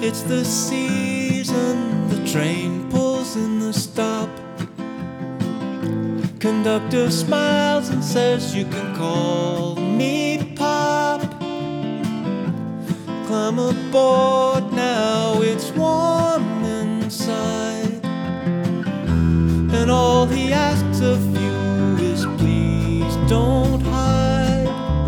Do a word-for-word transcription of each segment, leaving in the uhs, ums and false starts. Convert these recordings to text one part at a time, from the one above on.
It's the season, the train pulls in the stop. Conductor smiles and says you can call me Pop. Climb aboard now, it's warm inside, and all he asks of you is please don't hide.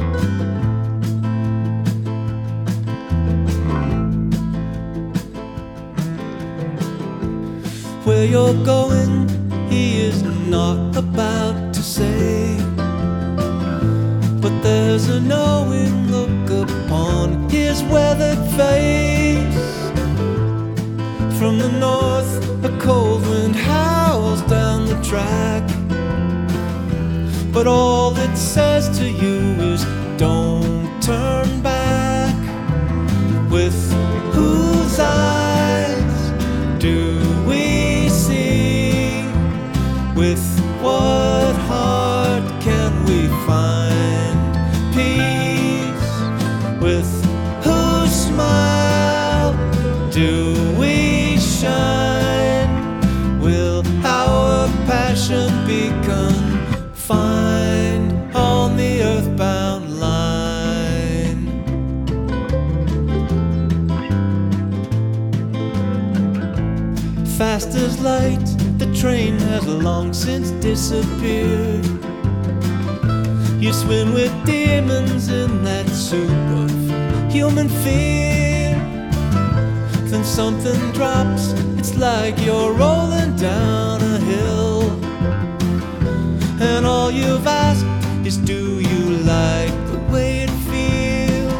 Where you're going, he is not about to say, but there's a knowing look upon his weathered face. From the north, a cold wind howls down the track, but all it says to you is don't turn back. With whose eyes do we see? With what heart can we find peace? With whose smile do we shine? Will our passion be confined on the earthbound line? Fast as light, the train has long since disappeared. You swim with demons in that soup of human fear. Then something drops, it's like you're rolling down a hill, and all you've asked is do you like the way it feels?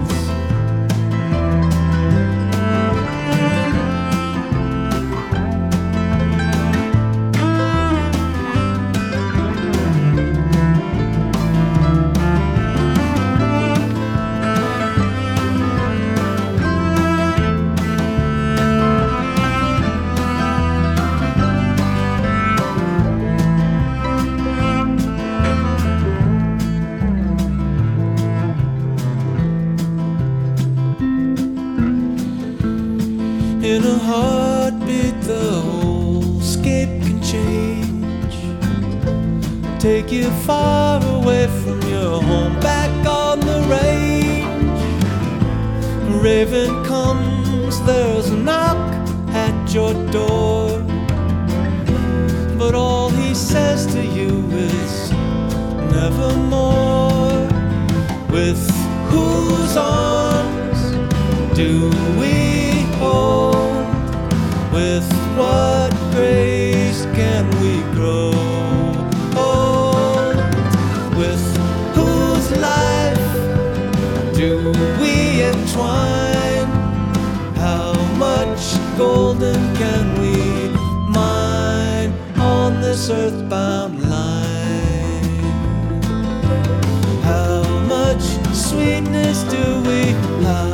In a heartbeat, the whole scape can change, take you far away from your home, back on the range. A raven comes, there's a knock at your door, but all he says to you is nevermore. With whose arms do we hold? With what grace can we grow old? With whose life do we entwine? How much golden can we mine on this earthbound line? How much sweetness do we have?